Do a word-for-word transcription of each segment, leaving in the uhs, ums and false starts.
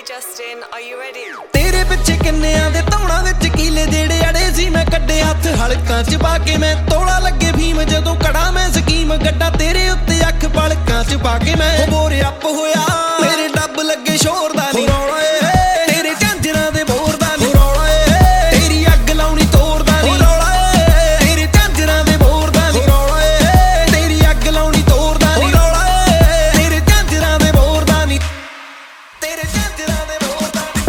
Justin, are you ready? तेरे पिछे किन्नियां दे तौणां विच कीले जेड़े अड़े सी मैं कड्डे हत्थ हलकां च पा के मैं तोड़ा लगे भीम जदों कड़ा मैं स्कीम गड्डा तेरे उत्ते अख पलकां च पा के मैं बोरे अप होया मेरे डब लगे शोर दा नी रौला ए तेरे झांजरां दे बोर दा नी रौला ए तेरी अग लाउणी तोर दा नी रौला ए तेरे झांजरां दे बोर दा नी रौला ए तेरी अग लाउणी तोर दा नी रौला ए तेरे झांजरां दे बोर दा नी तेरे झांजरां दे बोर दा नी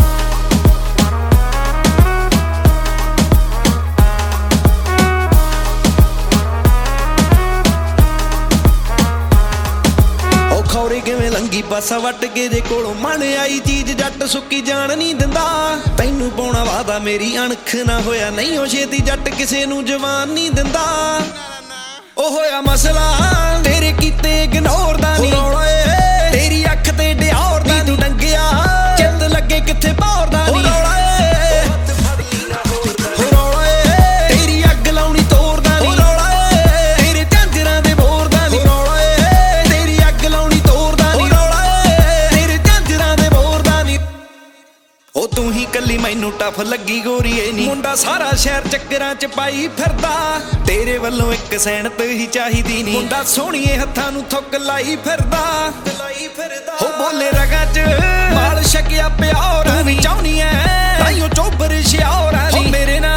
ਖੌਰੇ ਕਿਵੇਂ ਲੰਗੀ ਪਾਸਾ ਵੱਟ ਕੇ ਜੇ ਕੋਲੋਂ ਮਨ ਆਈ ਚੀਜ਼ ਜੱਟ ਸੁੱਕੀ ਜਾਣ ਨਹੀਂ ਦਿੰਦਾ ਤੈਨੂੰ ਪਾਉਣਾ ਵਾਦਾ ਮੇਰੀ ਅਣਖ ਨਾ ਹੋਇਆ ਨਹੀਂ ਉਹ ਛੇਤੀ ਜੱਟ ਕਿਸੇ ਨੂੰ ਜਵਾਨ ਨਹੀਂ ਦਿੰਦਾ ਉਹ ਹੋਇਆ ਮਸਲਾ ਤੇਰੇ ਕੀਤੇ ਇਗਨੋਰ ਦਾ ਨਹੀਂ ਰੌਲਾ ਏ ਤੇਰੀ ਅੱਖ ਤੇ ਡਿਓਰ ਦਾ ਤੂੰ ਡੰਗਿਆ ਚਿੱਤ ਲੱਗੇ ਕਿੱਥੇ ਭੌਰ ਦਾ ਨਹੀਂ ਰੌਲਾ ਏ ਰੌਲਾ ਏ ਤੇਰੀ ਅੱਗ ਲਾਉਣੀ ਤੋਰ ਦਾ ਨਹੀਂ ਰੌਲਾ ਏ ਤੇਰੇ ਝਾਂਜਰਾਂ ਦੇ ਬੋਰ ਦਾ ਨਹੀਂ ਰੌਲਾ ਏ ਤੇਰੀ ਅੱਗ ਲਾਉਣੀ ਤੋਰ ਦਾ ਨਹੀਂ ਰੌਲਾ ਏ ਤੇਰੇ ਝਾਂਜਰਾਂ ਦੇ ਬੋਰ ਦਾ ਨਹੀਂ ਉਹ ਤੂੰ ਹੀ ਕੱਲੀ ਮੈਨੂੰ ਟਫ ਲੱਗੀ ਗੋਰੀਏ ਨੀ ਮੁੰਡਾ ਸਾਰਾ ਸ਼ਹਿਰ ਚੱਕਰਾਂ ਚ ਪਾਈ ਫਿਰਦਾ ਤੇਰੇ ਵੱਲੋਂ ਇੱਕ ਸੈਨਤ ਹੀ ਚਾਹੀਦੀ ਨੀ ਮੁੰਡਾ ਸੋਹਣੀਏ ਹੱਥਾਂ ਨੂੰ ਥੁੱਕ ਲਾਈ ਫਿਰਦਾ ਲਾਈ ਫਿਰਦਾ ਹੋ ਬੋਲੇ ਰਗਾਂ ਚ ਮਾਲ ਛਕਿਆ ਪਿਆ ਤੂੰ ਵੀ ਚਾਹੁੰਨੀ ਐ ਤਾਈਓ ਚੋਬਰ ਸ਼ਿਆਰਾ ਨੀ ਮੇਰੇ ਨਾਲ